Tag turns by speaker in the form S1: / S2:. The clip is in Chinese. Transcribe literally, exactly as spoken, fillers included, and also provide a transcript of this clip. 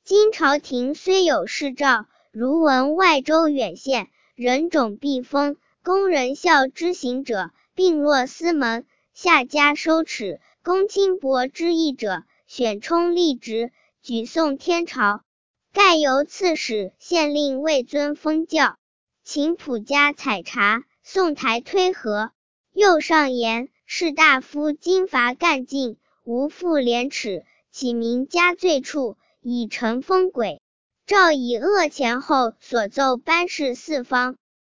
S1: 今朝廷虽有事诏，如闻外州远县，人种避封，宫人孝之行者，并落司门，下加收耻，公轻薄之意者，选充立职，举送天朝。盖由刺史、县令位尊封教，请仆家采茶，送台推和。又上言，士大夫今伐干尽，无复廉耻，启明加罪处，以惩风轨。诏以恶前后所奏班事四方。